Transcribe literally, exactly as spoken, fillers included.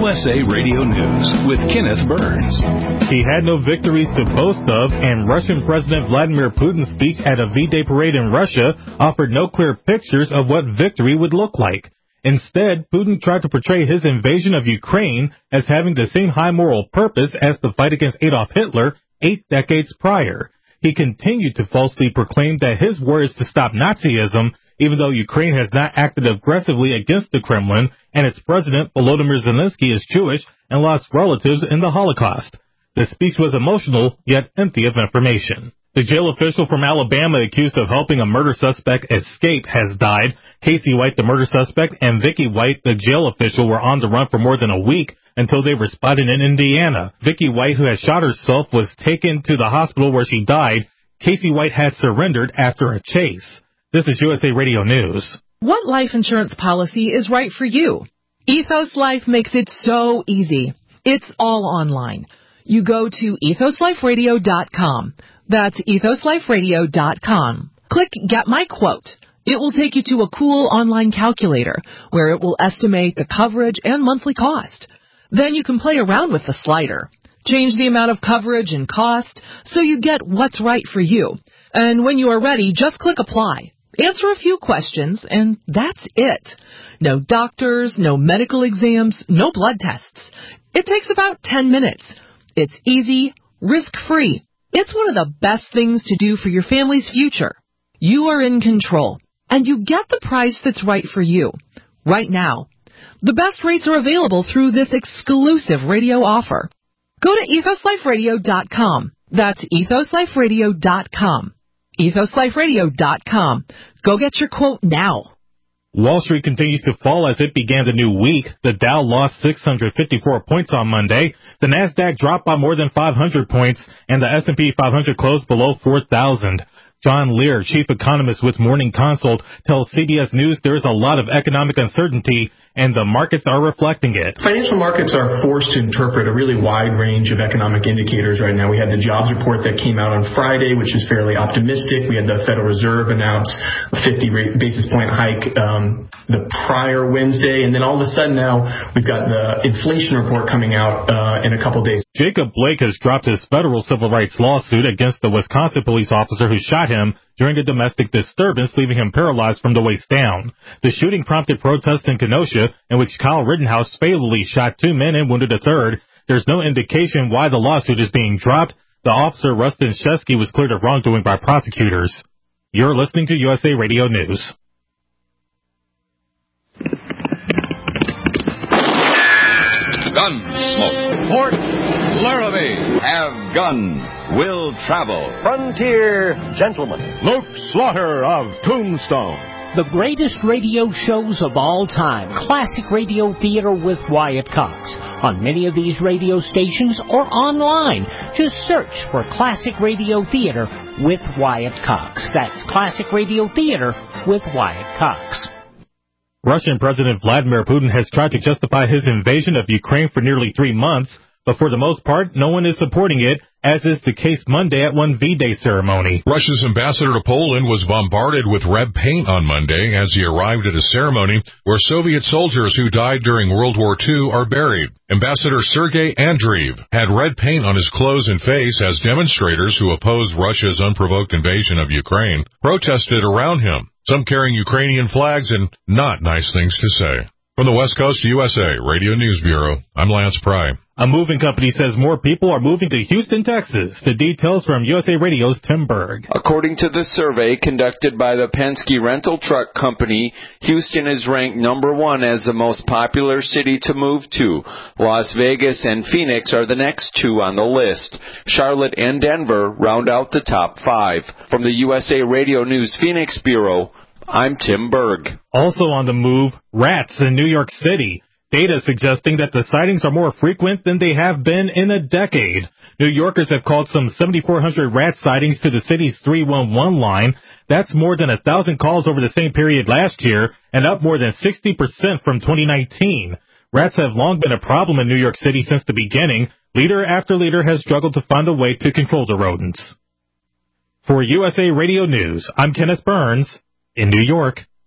S A Radio News with Kenneth Burns. He had no victories to boast of, and Russian President Vladimir Putin's speech at a V-Day parade in Russia offered no clear pictures of what victory would look like. Instead, Putin tried to portray his invasion of Ukraine as having the same high moral purpose as the fight against Adolf Hitler eight decades prior. He continued to falsely proclaim that his war is to stop Nazism, even though Ukraine has not acted aggressively against the Kremlin, and its president, Volodymyr Zelensky, is Jewish and lost relatives in the Holocaust. The speech was emotional, yet empty of information. The jail official from Alabama accused of helping a murder suspect escape has died. Casey White, the murder suspect, and Vicky White, the jail official, were on the run for more than a week until they were spotted in Indiana. Vicky White, who had shot herself, was taken to the hospital where she died. Casey White had surrendered after a chase. This is U S A Radio News. What life insurance policy is right for you? Ethos Life makes it so easy. It's all online. You go to ethos life radio dot com. That's ethos life radio dot com. Click Get My Quote. It will take you to a cool online calculator where it will estimate the coverage and monthly cost. Then you can play around with the slider. Change the amount of coverage and cost so you get what's right for you. And when you are ready, just click Apply. Answer a few questions, and that's it. No doctors, no medical exams, no blood tests. It takes about ten minutes. It's easy, risk-free. It's one of the best things to do for your family's future. You are in control, and you get the price that's right for you, right now. The best rates are available through this exclusive radio offer. Go to ethos life radio dot com. That's ethos life radio dot com. ethos life radio dot com. Go get your quote now. Wall Street continues to fall as it began the new week. The Dow lost six hundred fifty-four points on Monday. The Nasdaq dropped by more than five hundred points, and the S and P five hundred closed below four thousand. John Lear, chief economist with Morning Consult, tells C B S News there is a lot of economic uncertainty, and the markets are reflecting it. Financial markets are forced to interpret a really wide range of economic indicators right now. We had the jobs report that came out on Friday, which is fairly optimistic. We had the Federal Reserve announce a fifty basis point hike um, the prior Wednesday, and then all of a sudden now we've got the inflation report coming out uh, in a couple days. Jacob Blake has dropped his federal civil rights lawsuit against the Wisconsin police officer who shot him during a domestic disturbance, leaving him paralyzed from the waist down. The shooting prompted protests in Kenosha, in which Kyle Rittenhouse fatally shot two men and wounded a third. There's no indication why the lawsuit is being dropped. The officer, Rustin Shesky, was cleared of wrongdoing by prosecutors. You're listening to U S A Radio News. Gunsmoke. Port Laramie. Have gun. Will travel. Frontier Gentleman. Luke Slaughter of Tombstone. The greatest radio shows of all time. Classic Radio Theater with Wyatt Cox. On many of these radio stations or online. Just search for Classic Radio Theater with Wyatt Cox. That's Classic Radio Theater with Wyatt Cox. Russian President Vladimir Putin has tried to justify his invasion of Ukraine for nearly three months, but for the most part, no one is supporting it, as is the case Monday at one V-Day ceremony. Russia's ambassador to Poland was bombarded with red paint on Monday as he arrived at a ceremony where Soviet soldiers who died during World War Two are buried. Ambassador Sergei Andreev had red paint on his clothes and face as demonstrators who opposed Russia's unprovoked invasion of Ukraine protested around him, some carrying Ukrainian flags and not nice things to say. From the West Coast U S A Radio News Bureau, I'm Lance Pry. A moving company says more people are moving to Houston, Texas. The details from U S A Radio's Tim Berg. According to the survey conducted by the Penske Rental Truck Company, Houston is ranked number one as the most popular city to move to. Las Vegas and Phoenix are the next two on the list. Charlotte and Denver round out the top five. From the U S A Radio News Phoenix Bureau, I'm Tim Berg. Also on the move, rats in New York City. Data suggesting that the sightings are more frequent than they have been in a decade. New Yorkers have called some seventy-four hundred rat sightings to the city's three one one line. That's more than one thousand calls over the same period last year and up more than sixty percent from twenty nineteen. Rats have long been a problem in New York City since the beginning. Leader after leader has struggled to find a way to control the rodents. For U S A Radio News, I'm Kenneth Burns in New York.